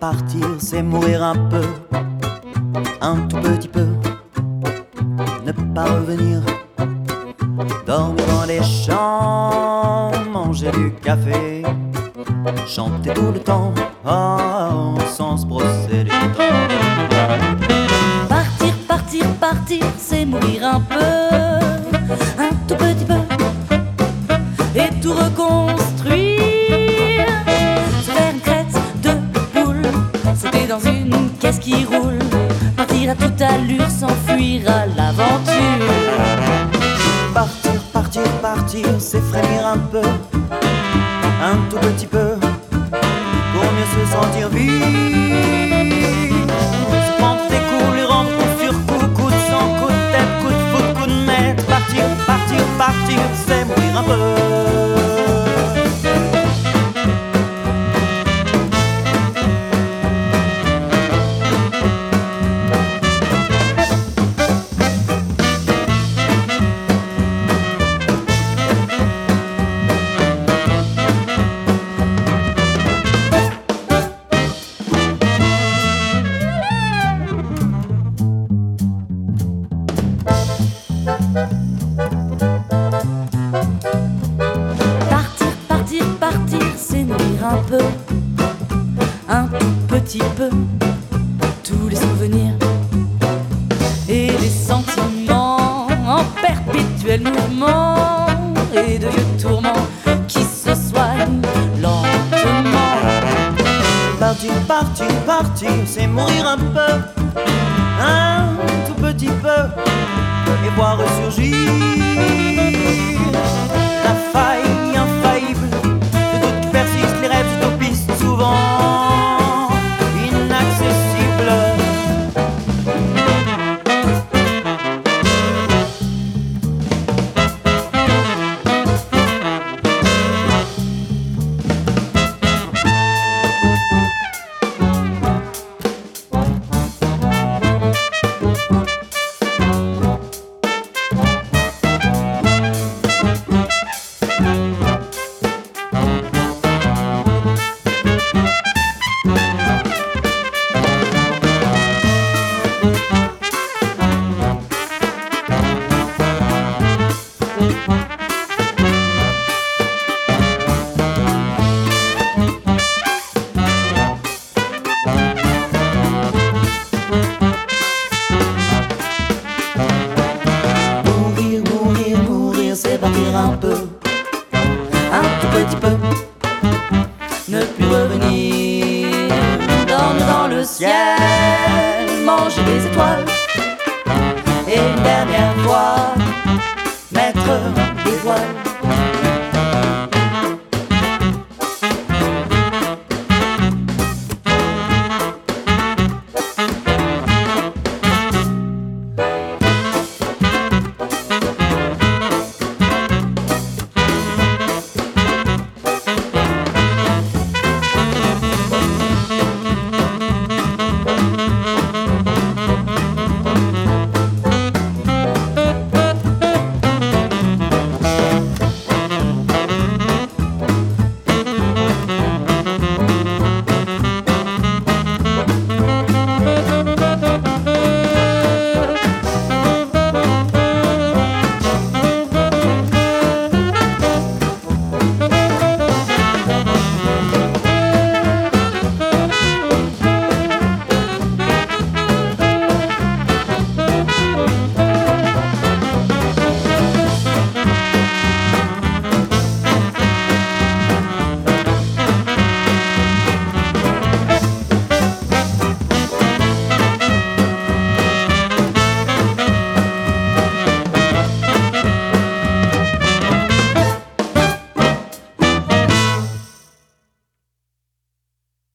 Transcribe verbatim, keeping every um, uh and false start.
partir, c'est mourir un peu, un tout petit peu, ne pas revenir, dormir dans les champs, manger du café, chanter tout le temps, oh, sans se brosser les dents. Partir, partir, partir, c'est mourir un peu, un tout petit peu, et tout reconstruire. Se faire une crête de poule, sauter dans une caisse qui roule, partir à toute allure, s'enfuir à l'aventure. Partir, partir, partir, c'est frémir un peu, un tout petit peu, pour mieux se sentir vivre. Se prendre des coups, les rendre coup sur coup, coup de sang, coup de tête, coup de foot, coup de mètre. Partir, partir, partir, c'est mourir un peu. Partir, partir, partir, c'est mourir un peu, un tout petit peu, tous les souvenirs et les sentiments en perpétuel mouvement, et de vieux tourments qui se soignent lentement. Partir, partir, partir, c'est mourir un peu, un tout petit peu, et voir ressurgir la faille infaillible de doute qui persiste, les rêves utopistes souvent inaccessibles. C'est partir un peu, un tout petit peu, ne plus revenir, dormir dans le ciel, manger des étoiles, et une dernière fois mettre des voiles.